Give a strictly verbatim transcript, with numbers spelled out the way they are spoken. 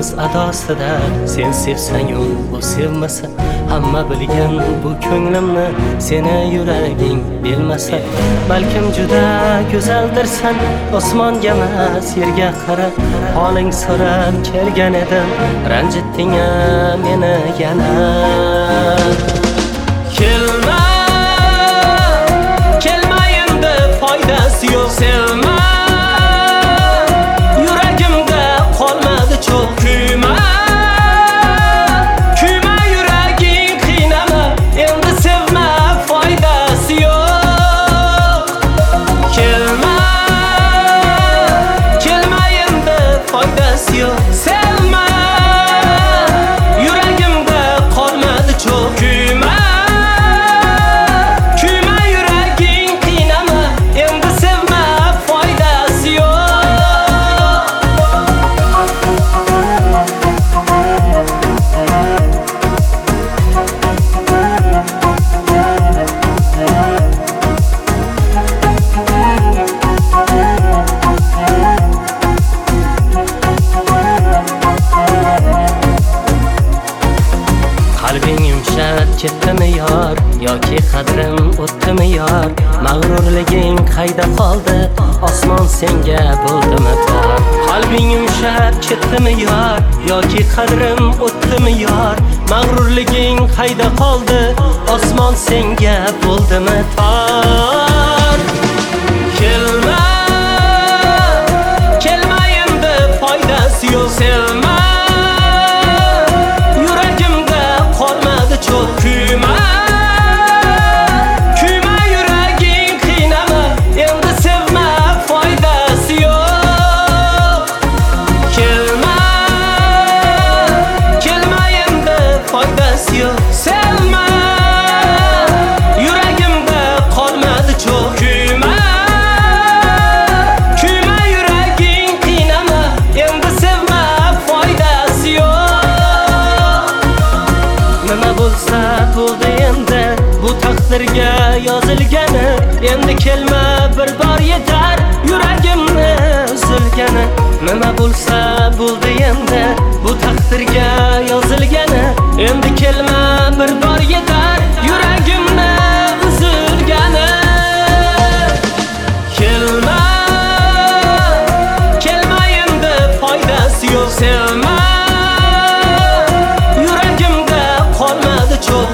yolg'iz adosida. Sen sevsang-yu u sevmasa, hamma bilgan bu ko'nglimni seni yuraging bilmasa. Balkim juda go'zaldirsan, osmonga emas yerga qara. Holing so'rab kelgan edim, ranjitding-a meni yana. Kelma, kelma endi foydasi yo'q. Sevma, yuragimda qolmadi cho'q. Kuyma, kuyma yuraging qiynama. Endi sevma, foydasi yo'q. Kelma, kelma endi foydasi yo'q. Sevma, yuragimda qolmadi cho'q. Kuyma, qalbing yumshab ketdimi yor, yoki qadrim o'tdimi yor? Mag'rurliging qayda qoldi, osmon senga bo'ldimi tor? Qalbing yumshab ketdimi yor, yoki qadrim o'tdimi yor? Mag'rurliging qayda qoldi, osmon senga bo'ldimi tor? Kelma, kelma endi foydasi yo'q. Sevma, kuyma, kuyma yuraging qiynama. Endi sevma, foydasi yo'q. Kelma, kelma endi foydasi yo'q. Sevma, yuragimda qolmadi cho'q. Kuyma, kuyma yuraging qiynama. Endi sevma, foydasi yo'q. Nima bo'lsa bo'ldi endi, bu taqdirga yozilgani. Endi kelma, bir bor yetar yuragimni uzilgani. Nima bo'lsa bo'ldi endi, bu taqdirga yozilgani. Endi kelma, bir bor yetar yuragimni uzilgani. Kelma, kelma endi foydasi yo'q. Sevma, yuragimda qolmadi cho'q.